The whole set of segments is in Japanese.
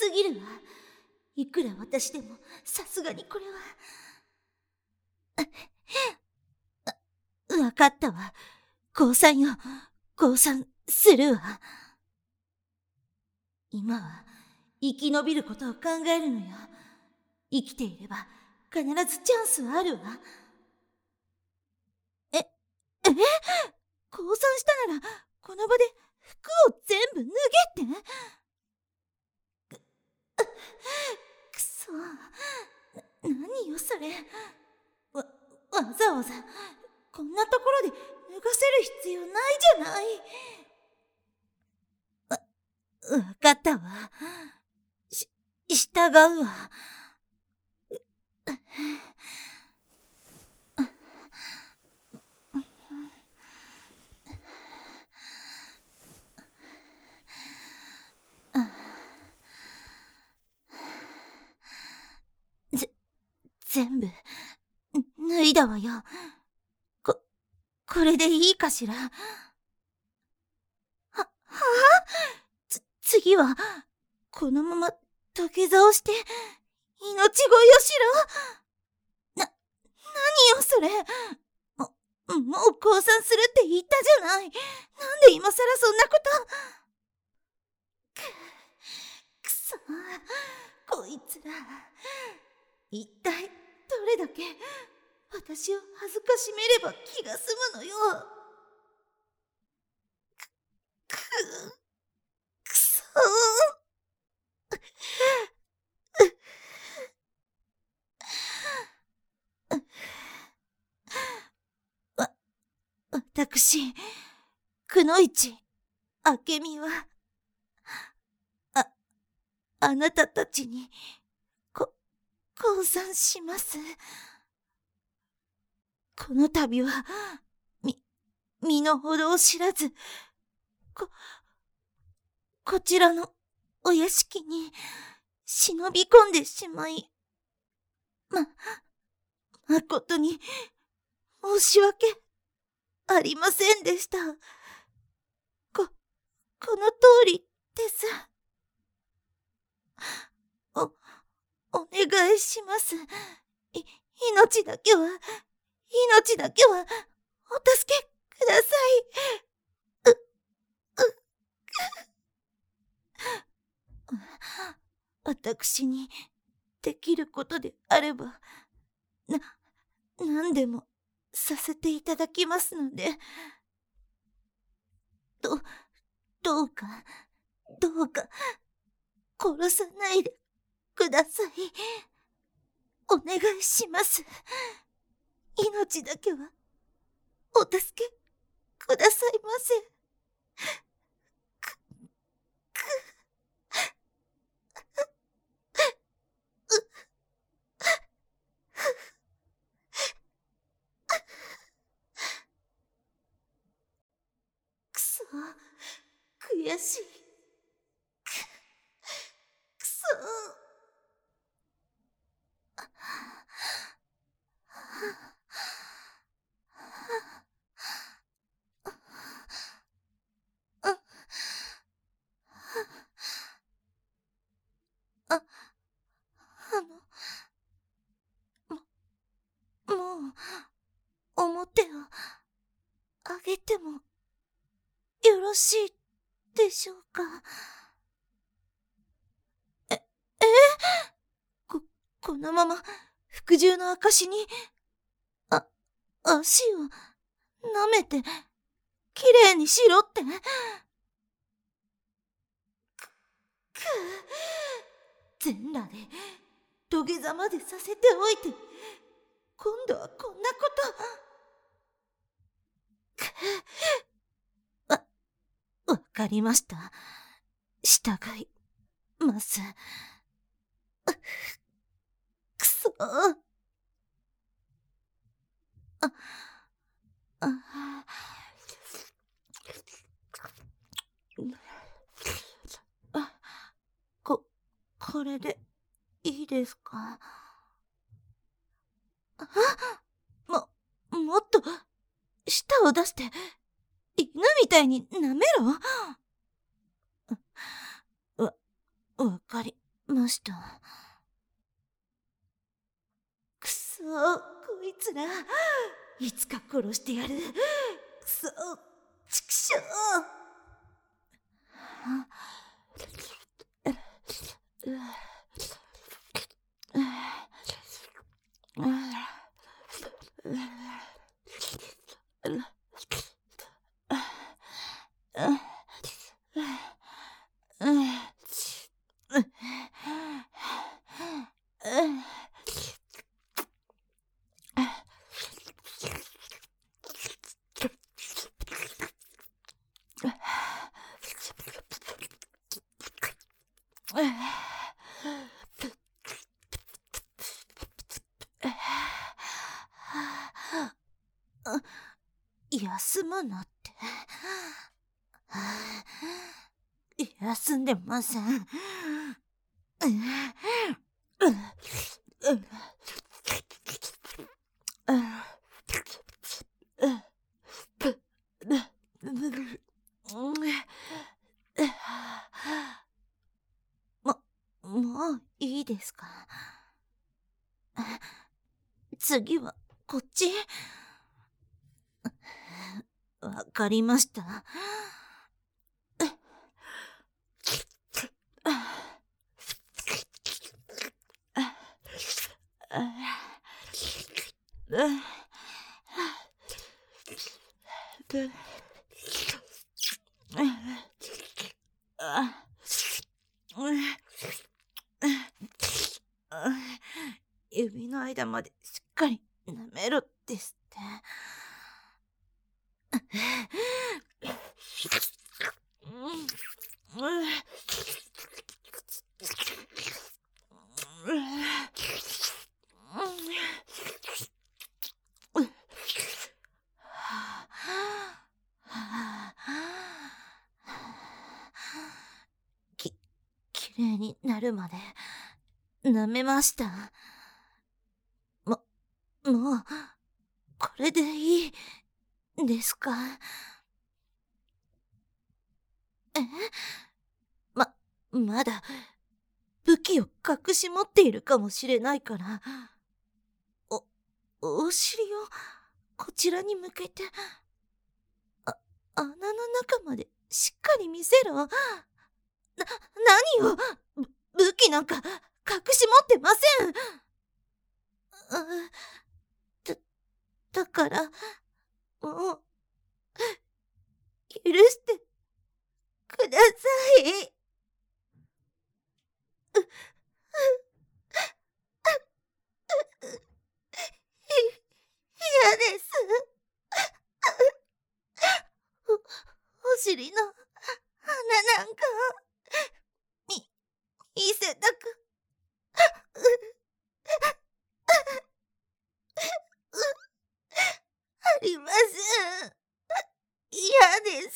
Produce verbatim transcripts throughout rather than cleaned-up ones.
すぎるわ。いくら私でもさすがにこれは。わかったわ。降参よ。降参するわ。今は生き延びることを考えるのよ。生きていれば必ずチャンスはあるわ。え、え降参したならこの場で服を全部脱げってく、くそ。な、何よそれ。わ、わざわざこんなところで脱がせる必要ないじゃない。わ、わかったわ。し、従うわ。ぜ、全部脱いだわよ。こ、これでいいかしら。は、はあ、つ、次はこのまま土下座をして命乞いをしろ。な、何よそれ。も、もう降参するって言ったじゃない。なんで今さらそんなこと。く、くそ、こいつら。一体どれだけ私を恥ずかしめれば気が済むのよ。く、く、くそわ、私、くのいち、あけみは、あ、あなたたちに、こ、降参します。この度は、み、身の程を知らず、こ、こちらのお屋敷に忍び込んでしまい、ま、誠に申し訳ありませんでした。こ、この通りです。お、お願いします。い、命だけは、命だけは、お助けください。う、う、私にできることであれば、な、何でもさせていただきますので、ど、どうか、どうか、殺さないでください。お願いします。命だけは、お助けくださいませ。く、く、くそ、悔しい。く、くそ。あ、あの、も、もう、表をあげてもよろしいでしょうか。え、えこ、このまま服従の証に、あ、足を舐めて、きれいにしろって。く、く、全裸で土下座までさせておいて、今度はこんなこと。く、わ、わかりました。従います。くそ。あ、あ、あ、こ、これでいいですか。あ、も、もっと舌を出して犬みたいに舐めろ。わ、わかりました。くそー、こいつら、いつか殺してやる。くそー、ちくしょ休むなって。休んでません。も、もういいですか？次はこっち？わかりました。指の間までしっかり舐めろですって。き、きれいになるまで舐めました。も、もう、これでいいですか？え？ま、まだ武器を隠し持っているかもしれないから、お、お尻をこちらに向けて、あ、穴の中までしっかり見せろ。な、何を、ぶ武器なんか隠し持ってません。あ、だ、だから、もう、許してください。嫌です。お、お尻の穴なんか、み、見せたく、ありません。嫌です。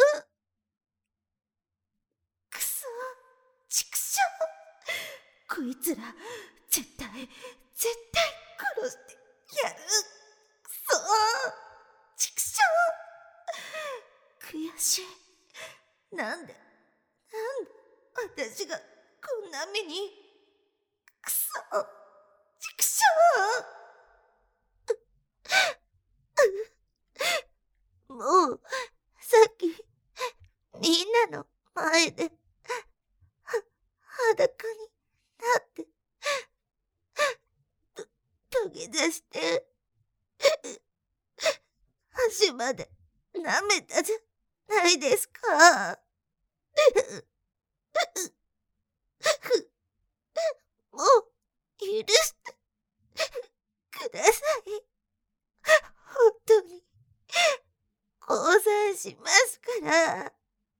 くそ、ちくしょう。こいつら、絶対、絶対殺してやる。くそ、ちくしょう。悔しい。なんで、なんで、私がこんな目に。くそ、ちくしょう。もう、さっき、みんなの前で、は、裸になって、と、土下座して、足まで舐めたじゃないですか。もう、許してください。本当に、降参しますから。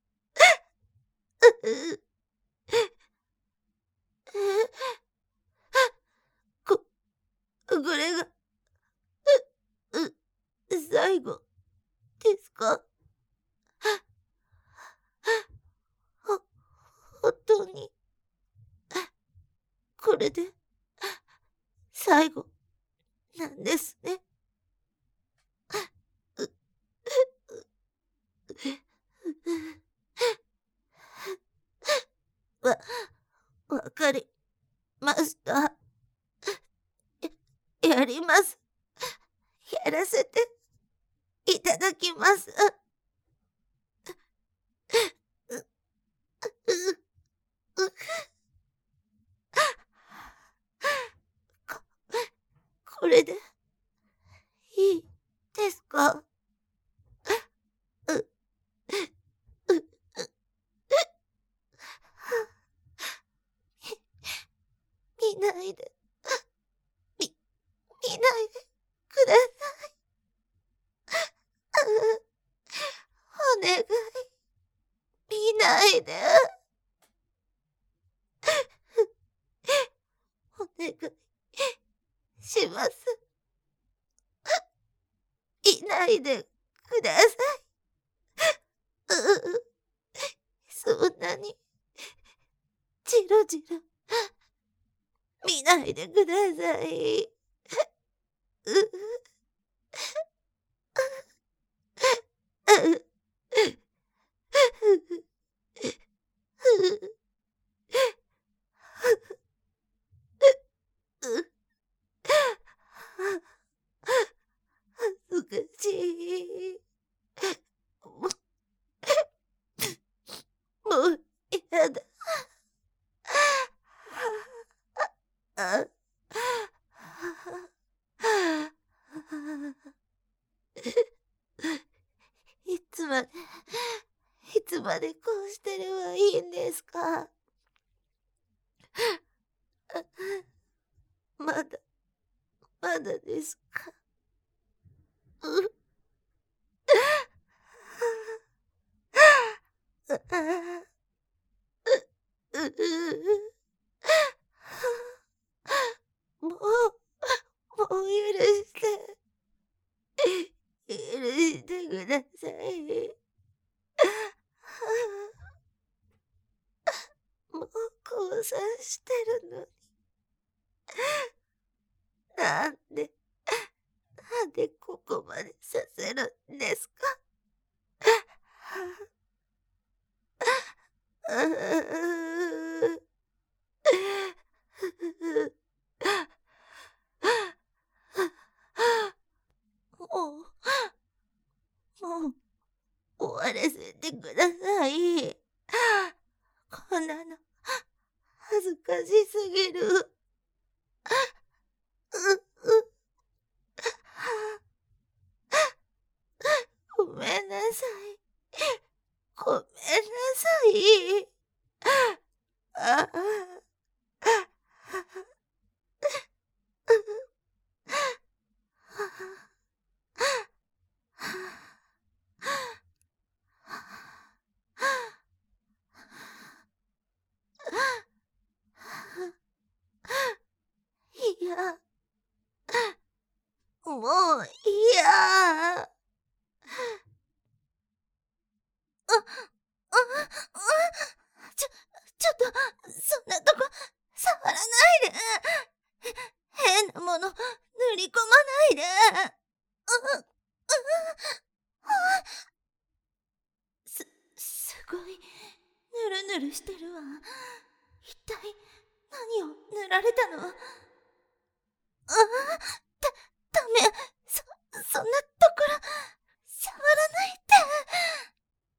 こ、これが、う、う、最後、ですか？ほ、本当に、これで、最後、なんですね。わ、わかやらせていただきます。う、う、う、こ、これで、いいですか？う、う、う、み、見ないで、み、見ないでください。う、お願い、見ないで。お願いします。いないでください。うう、そんなに、じろじろ、見ないでください。うう、うう、恥ずかしい。もう、もう、やだ。あ、いつまで、いつまでこうしてればいいんですか？まだ、まだですか？う、う、う、う、もう、もう許して、許してください。もう降参してるのに。なんで、なんでここまでさせるんですか？もう、もう、終わらせてください。こんなの、恥ずかしすぎる。う、う、ごめんなさい。ごめんなさい。ああ。いや、もう嫌。あ、あ、あ、ちょ、ちょっと、そんなとこ、触らないで。変なもの、塗り込まないで。う、う、す、すごい、ぬるぬるしてるわ。一体、何を塗られたの？ああ、だ、ダメ。そ、そんなところ、触らないで。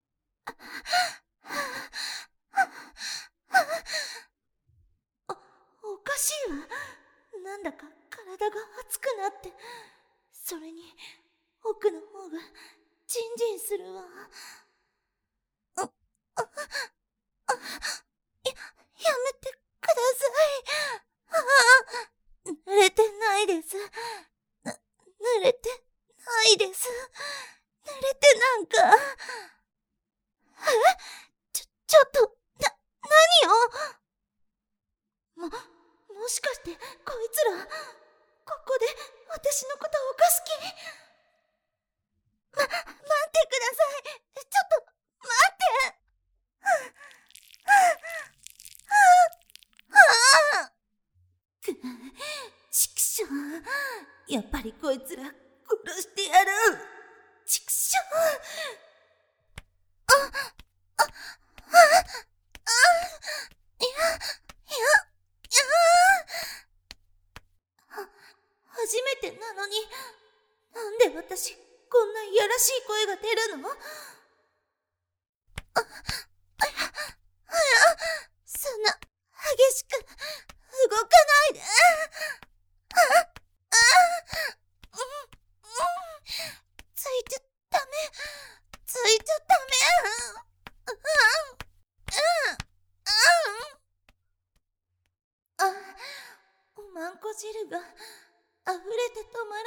お、おかしいわ。なんだか体が熱くなって、それに奥の方がジンジンするわ。あ、あ、あ、や、やめてください。ああ、濡れてないです。ぬ、濡れてないです。濡れてなんか。え？ちょ、ちょっと、な、何を？も、もしかして、こいつら、ここで、私のことを犯す気？ま、待ってください。ちょっと、待って。ああ、く、ちくしょう。やっぱりこいつら、殺してやる。ちくしょう。あ、あ、あ、あ、いや、いや、いや。は、初めてなのに、なんで私、こんないやらしい声が出るの？あ、あや、あや、そんな、激しく、動かないで。あ、あ、うん、うん、ついちゃダメ、ついちゃダメ。うん、うん、うん、あ、おまんこ汁が、溢れて止まらない。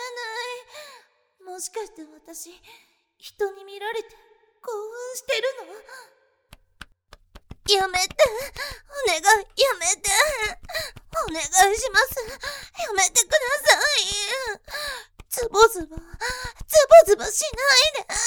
もしかして私、人に見られて興奮してるの？やめて。お願い、やめて。お願いします。やめてください。ズボズボ、ズボズボしないで。あ、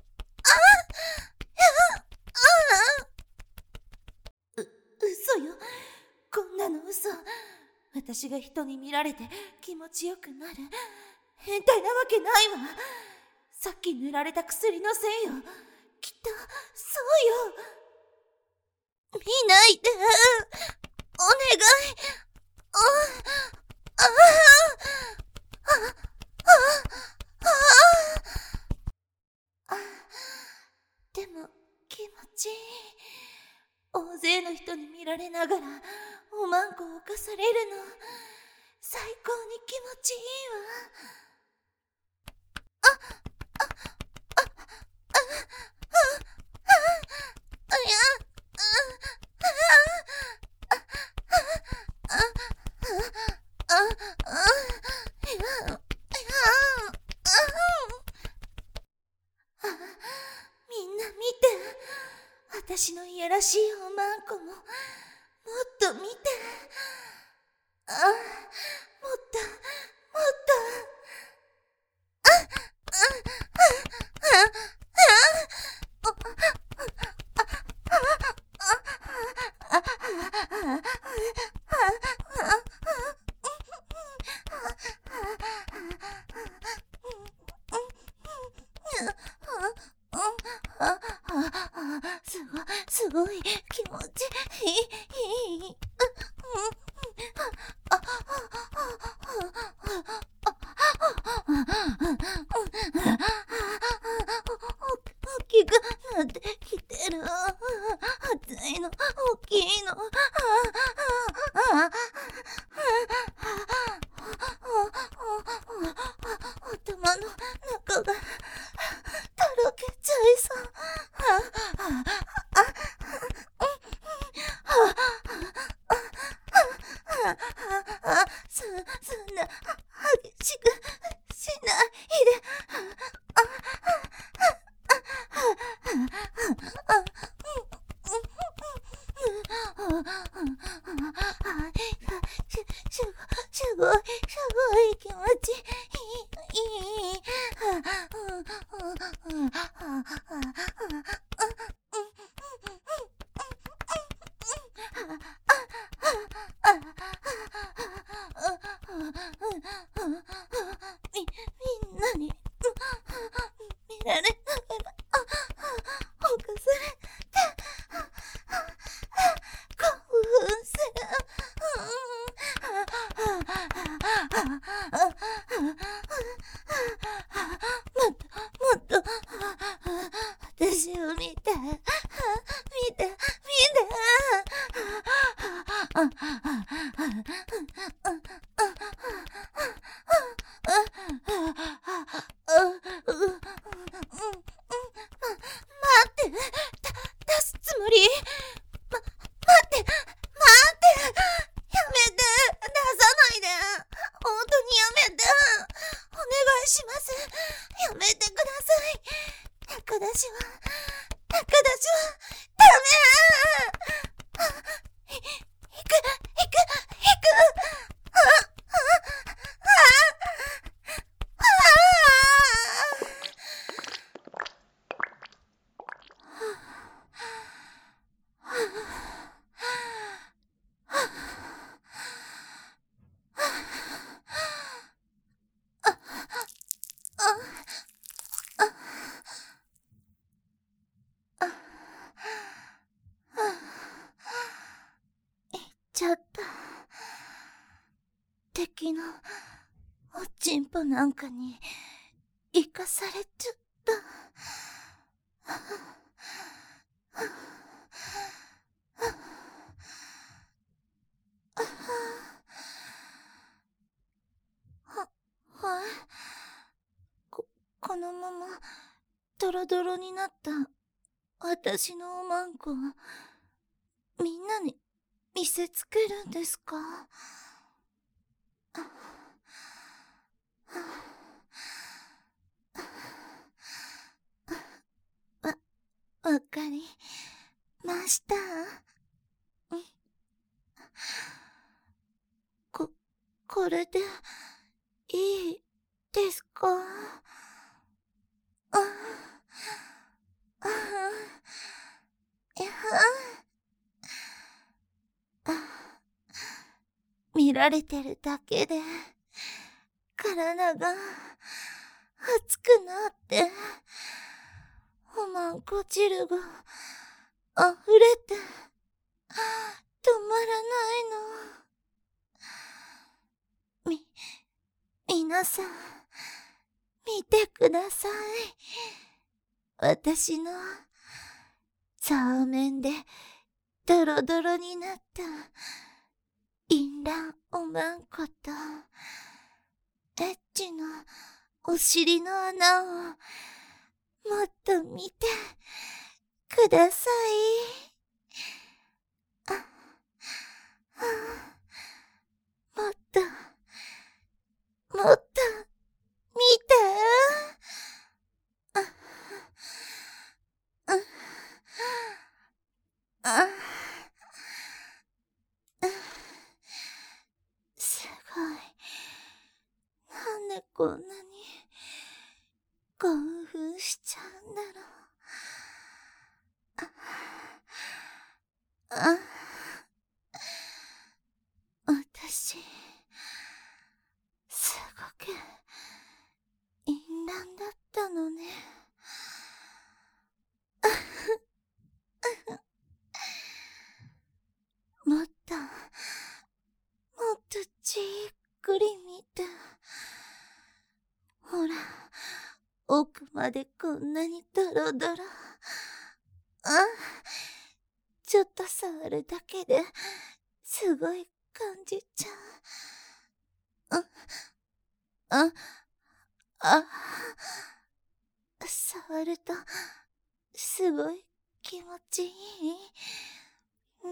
あ、あ、う、嘘よ。こんなの嘘。私が人に見られて気持ちよくなる。変態なわけないわ。さっき塗られた薬のせいよ。きっと、そうよ。見ないで。お願い。あ、あ、あ、あ、あ、あ、でも気持ちいい。大勢の人に見られながらおまんこを犯されるの、最高に気持ちいいわ。あや、あ、あ、あ、や、や、みんな見て。私のいやらしいおまんこも、もっと見て。あ、もっと、もっと。すごい、すごい気持ちいい。大きくなってきてる。熱いの、大きいの。頭の中がとろけちゃいそう。そ、そんな激しくしないで。す、すごい、すごい気持ちいい。み、みんなに見られながら犯されて興奮する。もっと、もっと私を見て、見て、見て。待って、た、出すつもり？ま、待って、待って、やめて、出さないで。本当にやめて。お願いします。やめてください。高出しは、高出しは、ダメ。ひ、引く、引く、引く。あ、あ、あ、あ、ちゃった。敵のおちんぽなんかに生かされちゃった。は、はい。こ、このまま、ドロドロになった私のおまんこを、みんなに見せつけるんですか？わ、わかりました。こ、これで、いいですか？あ、あ、いや、あ、見られてるだけで、体が熱くなって、おまんこ汁が溢れて、止まらないの。み、皆さん、見てください。私の、そうめんで、ドロドロになった、淫乱おまんこと、エッチのお尻の穴を、もっと見て、ください。あ、あ、もっと、もっと、見て。あ、あ、あ、あ、すごい。なんでこんなに興奮しちゃうんだろう。あ、あ、私、すごく、淫乱だったのね。もっと、もっとじっくり見て。ほら、奥までこんなにドロドロ。あ、ちょっと触るだけで、すごい感じちゃう。あ、あ、あ、触ると、すごい気持ちいい。うん、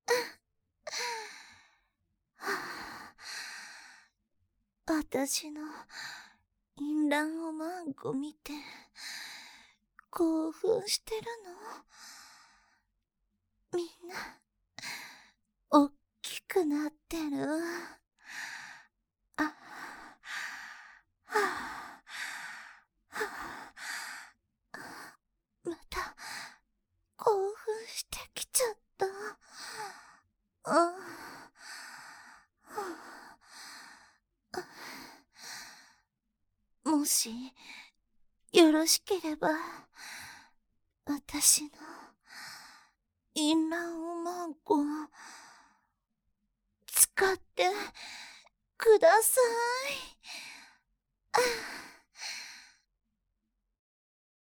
私の淫乱おまんこ見て、興奮してるの？みんな、おっきくなってる。あ、はあ、はあ、また、興奮してきちゃった。あ、もし、よろしければ、私の、淫乱おまんこ、使って、ください。